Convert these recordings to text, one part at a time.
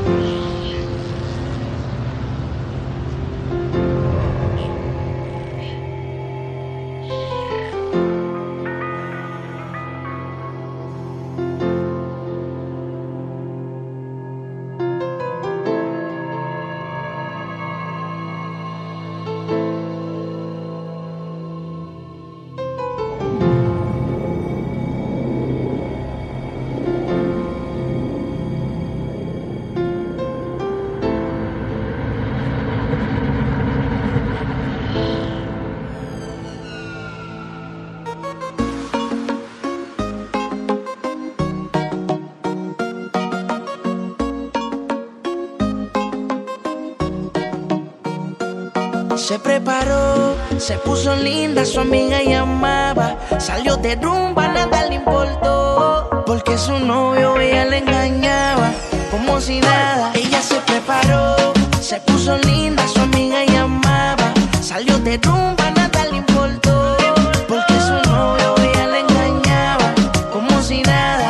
Se preparó, se puso linda, su amiga llamaba. Salió de rumba, nada le importó, porque su novio ella le engañaba, como si nada. Ella se preparó, se puso linda, su amiga llamaba. Salió de rumba, nada le importó, porque su novio ella le engañaba, como si nada.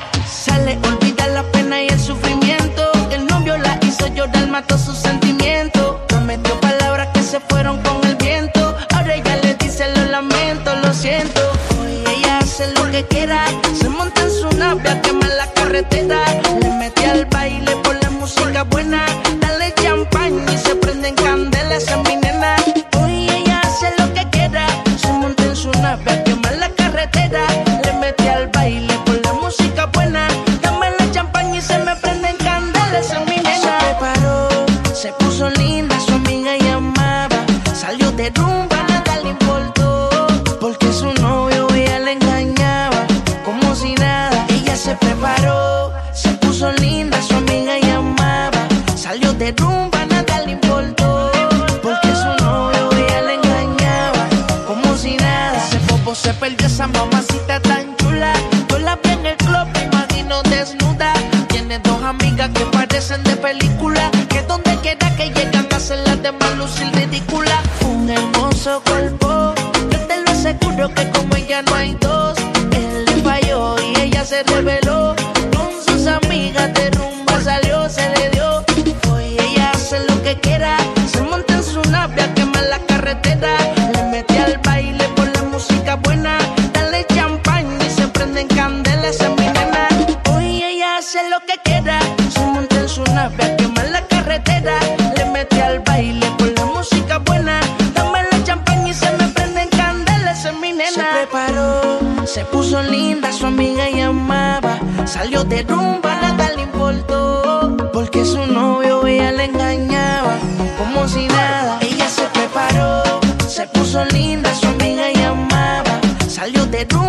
Sale, olvida la pena y el sufrimiento. El novio la hizo llorar, mató sus sentimientos. Prometió palabras que se fueron con el viento. Ahora ella le dice lo lamento, lo siento. Hoy ella hace lo que quiera, se monta en su nave a quemar la carretera. Le mete al baile por la música buena. Dale champán y se prenden candelas, esa es mi nena. Hoy ella hace lo que quiera, se monta en su nave a quemar la carretera. Le mete al baile por la música buena. Dame la champán y se me prenden candelas, esa es mi nena. Se preparó, se puso linda, su amiga llamaba. Salió de rumba, nada le importó, porque su novio ella le engañaba, como si nada. Ella se preparó, se puso linda, su amiga llamaba. Salió de rumba, nada le importó, porque su novio ella le engañaba, como si nada. Ese bobo se perdió, esa mamacita tan chula. Yo la vi en el club, me imagino desnuda. Tiene dos amigas que parecen de película, que donde quiera que llegan hacen las demás lucir ridícula. Un hermoso cuerpo, yo te lo aseguro que como ella no hay dos. Él le falló y ella se reveló, con sus amigas de rumba salió, se le dio. Hoy ella hace lo que quiera, se monta en su nave a quemar la carretera. Le mete al baile por la música buena. Dale champán y se prenden candelas, esa es mi nena. Hoy ella hace lo que quiera, se monta en su nave a quemar la carretera. Le mete al baile por la música buena. Dame la champán y se me prenden candelas, esa es mi nena. Se preparó, se puso linda, su amiga llamaba. Salió de rumba, nada le importó, porque su novio ella le engañaba, como si nada. Ella se preparó, se puso linda, su amiga llamaba. Salió de rumba.